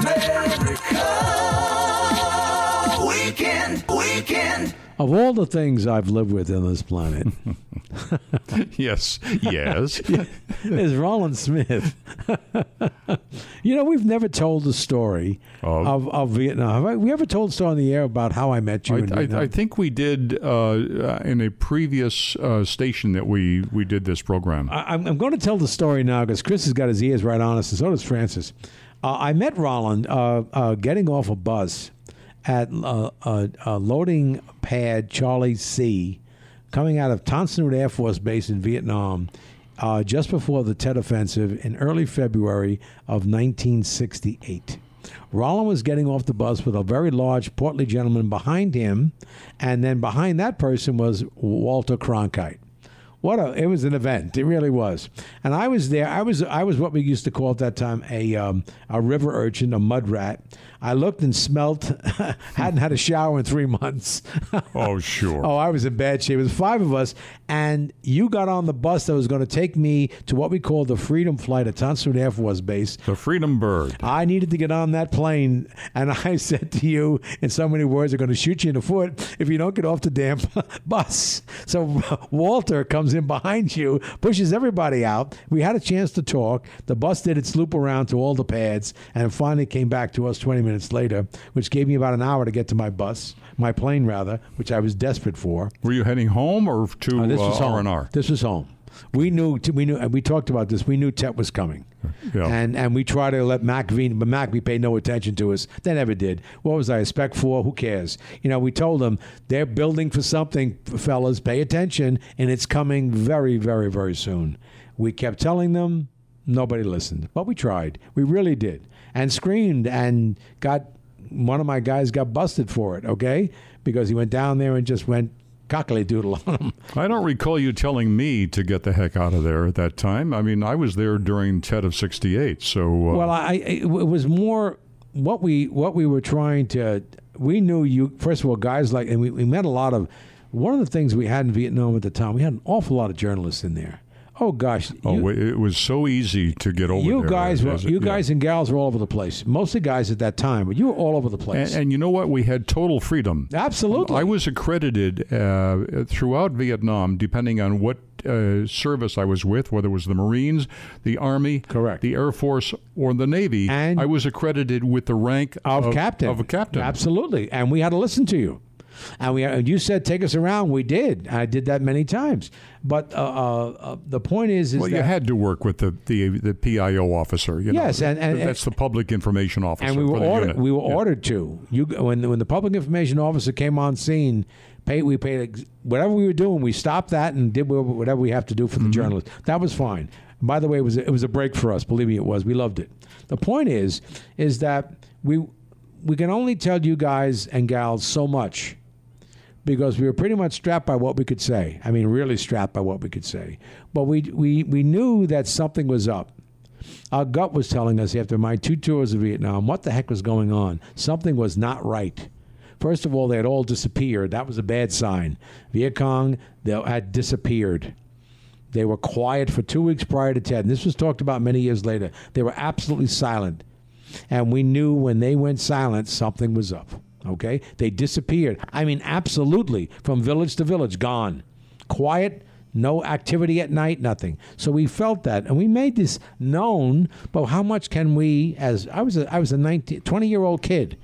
Weekend. Of all the things I've lived with on this planet, Yes. is Roland Smith. We've never told the story of Vietnam. Have we ever told the story on the air about how I met you in Vietnam? I think we did in a previous station that we did this program. I'm going to tell the story now because Chris has got his ears right on us, and so does Francis. I met Roland getting off a bus at loading pad Charlie C, coming out of Tan Son Nhut Air Force Base in Vietnam just before the Tet Offensive in early February of 1968. Roland was getting off the bus with a very large, portly gentleman behind him, and then behind that person was Walter Cronkite. It was an event. It really was. And I was there. I was what we used to call at that time a river urchin, a mud rat. I looked and smelt, hadn't had a shower in 3 months. Oh, sure. Oh, I was in bad shape. It was 5 of us, and you got on the bus that was going to take me to what we called the Freedom Flight at Tan Son Nhut Air Force Base. The Freedom Bird. I needed to get on that plane, and I said to you in so many words, "I'm going to shoot you in the foot if you don't get off the damn bus." So Walter comes in behind you, pushes everybody out. We had a chance to talk. The bus did its loop around to all the pads, and finally came back to us 20 minutes later, which gave me about an hour to get to my plane rather, which I was desperate for. Were you heading home or to R&R? This was home. We knew, and we talked about this. We knew Tet was coming, and we tried to let McVie, but McVie paid no attention to us. They never did. What was I, a Spec 4? Who cares? We told them they're building for something, fellas. Pay attention, and it's coming very, very, very soon. We kept telling them. Nobody listened, but we tried. We really did, and screamed, and one of my guys got busted for it. Okay, because he went down there and just went cockily doodle on him. I don't recall you telling me to get the heck out of there at that time. I mean, I was there during Tet of '68, so. Well, it was more what we were trying to. We knew you first of all, guys like, and we met a lot of. One of the things we had in Vietnam at the time, we had an awful lot of journalists in there. Oh gosh! It was so easy to get over there. Guys and gals were all over the place. Mostly guys at that time, but you were all over the place. And you know what? We had total freedom. Absolutely. I was accredited throughout Vietnam, depending on what service I was with, whether it was the Marines, the Army, correct, the Air Force, or the Navy. And I was accredited with the rank of captain. Of a captain. Absolutely, and we had to listen to you. And you said take us around. We did. I did that many times. But the point is that you had to work with the PIO officer. Yes, and that's the public information officer. And we were ordered to. When the public information officer came on scene, we paid whatever we were doing. We stopped that and did whatever we have to do for the journalists. That was fine. By the way, it was a break for us. Believe me, it was. We loved it. The point is that we can only tell you guys and gals so much. Because we were pretty much strapped by what we could say. I mean, really strapped by what we could say. But we knew that something was up. Our gut was telling us after my 2 tours of Vietnam, what the heck was going on? Something was not right. First of all, they had all disappeared. That was a bad sign. Viet Cong, they had disappeared. They were quiet for 2 weeks prior to Tet. And this was talked about many years later. They were absolutely silent. And we knew when they went silent, something was up. Okay? They disappeared. I mean, absolutely. From village to village, gone. Quiet, no activity at night, nothing. So we felt that, and we made this known, but how much can we, as I was a 20-year-old kid,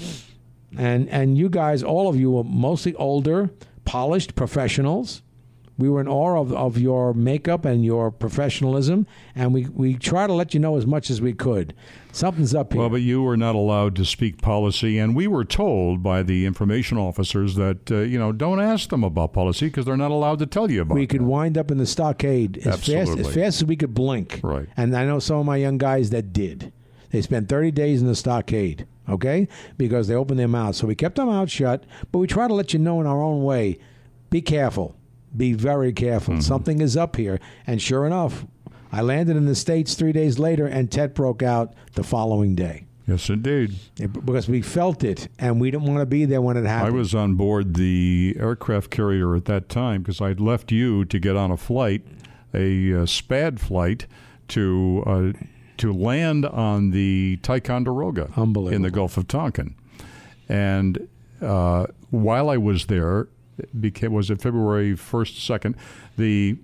and you guys, all of you were mostly older, polished professionals. We were in awe of your makeup and your professionalism, and we try to let you know as much as we could. Something's up here. Well, but you were not allowed to speak policy, and we were told by the information officers that, don't ask them about policy because they're not allowed to tell you about it. We could wind up in the stockade as fast as we could blink. Right. And I know some of my young guys that did. They spent 30 days in the stockade, okay, because they opened their mouths. So we kept our mouths shut, but we try to let you know in our own way, be careful. Be very careful. Something is up here. And sure enough, I landed in the States 3 days later, and Tet broke out the following day. Yes, indeed. Because we felt it, and we didn't want to be there when it happened. I was on board the aircraft carrier at that time because I'd left you to get on a flight, a SPAD flight to to land on the Ticonderoga Unbelievable. in the Gulf of Tonkin. And while I was there, was it February 1st, 2nd, the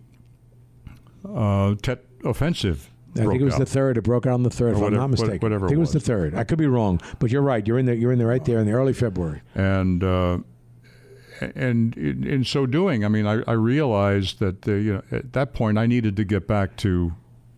Tet Offensive I think it was out. the 3rd. It broke out on the 3rd, if I'm not mistaken. Whatever I think it was it the 3rd. I could be wrong, but you're right. You're in there right there in the early February. And in so doing, I mean, I realized that at that point I needed to get back to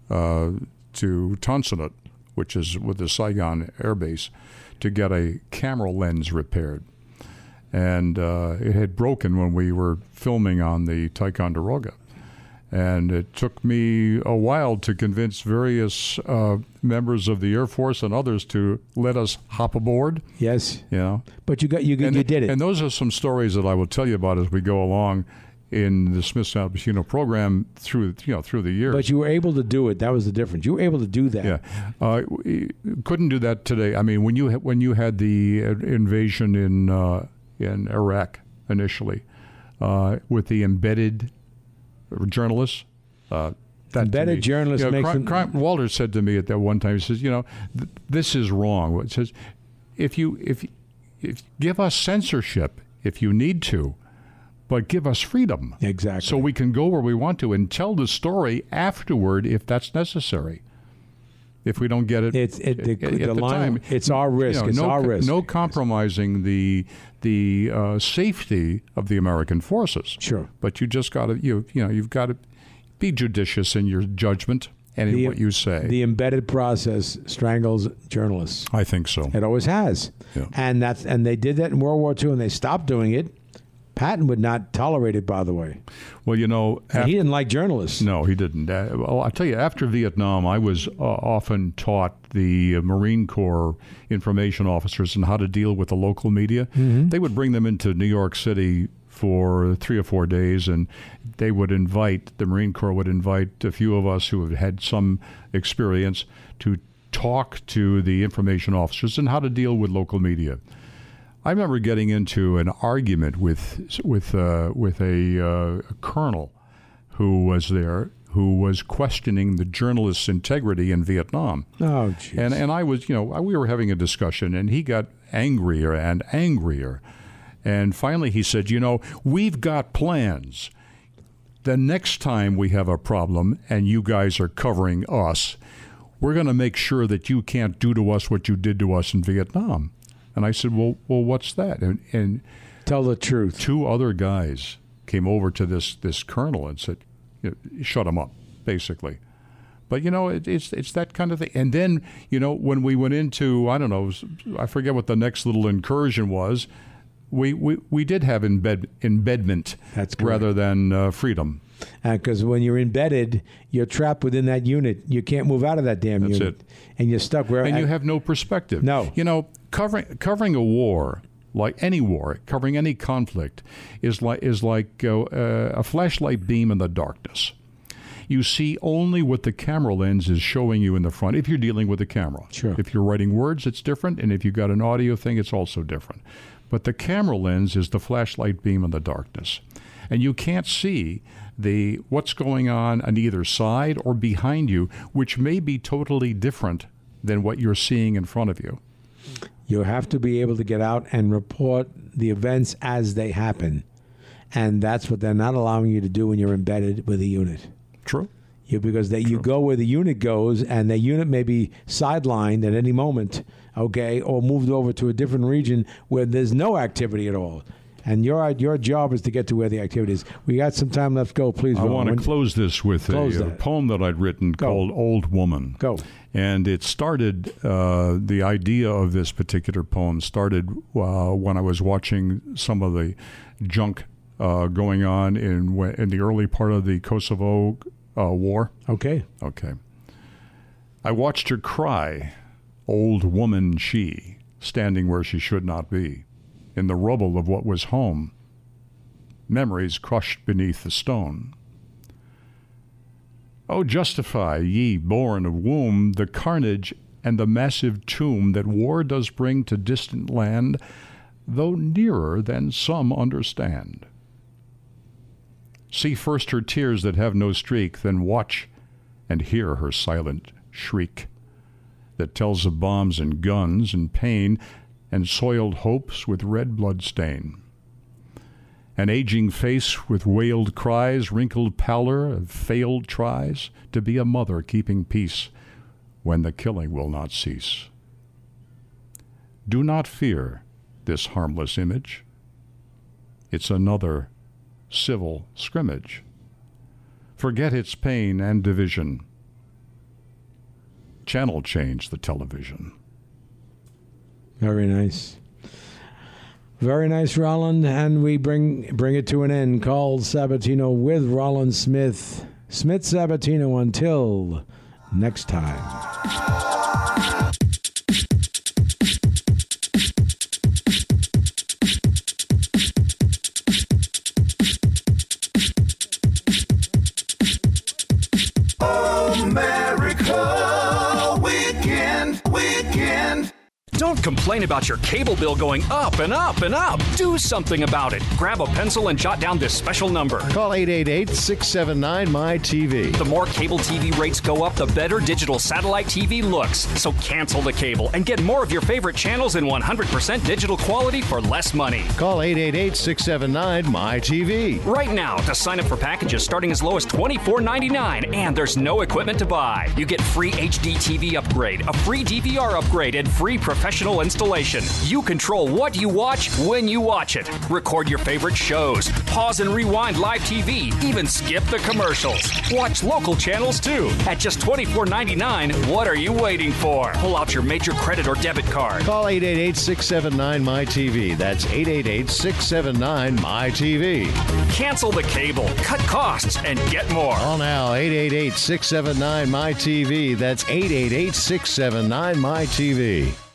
Tonsunet, which is with the Saigon Air Base, to get a camera lens repaired. And it had broken when we were filming on the Ticonderoga. And it took me a while to convince various members of the Air Force and others to let us hop aboard. Yes. You know, But you did it. and those are some stories that I will tell you about as we go along in the Smithsonian Pacino program through the years. But you were able to do it. That was the difference. You were able to do that. Yeah, we couldn't do that today. I mean, when you had the invasion in Iraq initially with the embedded journalists. Embedded journalists makes them... Walter said to me at that one time, he says, this is wrong. It says, if give us censorship if you need to, but give us freedom. Exactly. So we can go where we want to and tell the story afterward if that's necessary. If we don't get it at the time, it's our risk. It's our risk. No compromising the safety of the American forces. Sure. But you just got to you've got to be judicious in your judgment and in what you say. The embedded process strangles journalists. I think so. It always has. Yeah. And they did that in World War II, and they stopped doing it. Patton would not tolerate it, by the way. Well, and he didn't like journalists. No, he didn't. I'll tell you, after Vietnam, I was often taught the Marine Corps information officers and how to deal with the local media. Mm-hmm. They would bring them into New York City for 3 or 4 days, and the Marine Corps would invite a few of us who had some experience to talk to the information officers and how to deal with local media. I remember getting into an argument with a colonel who was there, who was questioning the journalist's integrity in Vietnam. Oh, jeez. And I was, we were having a discussion, and he got angrier and angrier. And finally he said, we've got plans. The next time we have a problem and you guys are covering us, we're going to make sure that you can't do to us what you did to us in Vietnam. And I said, well, what's that? And tell the truth. 2 other guys came over to this colonel and said, shut him up, basically. But, it's that kind of thing. And then, when we went into, I forget what the next little incursion was, we did have embedment. That's correct. Rather than freedom. Because when you're embedded, you're trapped within that unit. You can't move out of that damn unit. That's it. And you're stuck where... And you have no perspective. No. Covering a war, like any war, covering any conflict, is like a flashlight beam in the darkness. You see only what the camera lens is showing you in the front, if you're dealing with a camera. Sure. If you're writing words, it's different, and if you've got an audio thing, it's also different. But the camera lens is the flashlight beam in the darkness. And you can't see what's going on either side or behind you, which may be totally different than what you're seeing in front of you. You have to be able to get out and report the events as they happen. And that's what they're not allowing you to do when you're embedded with a unit. True. Because you go where the unit goes, and the unit may be sidelined at any moment, okay, or moved over to a different region where there's no activity at all. And your job is to get to where the activity is. We got some time left. Go, please. I want to close this with a poem that I'd written called Old Woman. Go. And it started, the idea of this particular poem started when I was watching some of the junk going on in the early part of the Kosovo war. Okay. I watched her cry, old woman she, standing where she should not be, in the rubble of what was home, memories crushed beneath the stone. Oh, justify, ye born of womb, the carnage and the massive tomb that war does bring to distant land, though nearer than some understand. See first her tears that have no streak, then watch and hear her silent shriek. that tells of bombs and guns and pain and soiled hopes with red blood stain. An aging face with wailed cries, wrinkled pallor of failed tries to be a mother keeping peace when the killing will not cease. Do not fear this harmless image. It's another civil scrimmage. Forget its pain and division. Channel change the television. Very nice. Very nice, Roland. And we bring it to an end. Call Sabatino with Roland Smith. Smith Sabatino until next time. America Weekend. Don't complain about your cable bill going up and up and up. Do something about it. Grab a pencil and jot down this special number. Call 888-679-MY-TV. The more cable TV rates go up, the better digital satellite TV looks. So cancel the cable and get more of your favorite channels in 100% digital quality for less money. Call 888-679-MY-TV. Right now, to sign up for packages starting as low as $24.99, and there's no equipment to buy. You get free HD TV upgrade, a free DVR upgrade, and free professional installation. You control what you watch when you watch it. Record your favorite shows. Pause and rewind live TV. Even skip the commercials. Watch local channels too. At just $24.99, what are you waiting for? Pull out your major credit or debit card. Call 888-679-MY-TV. That's 888-679-MY-TV. Cancel the cable, cut costs, and get more. Call now, 888-679-MY-TV. That's 888-679-MY-TV.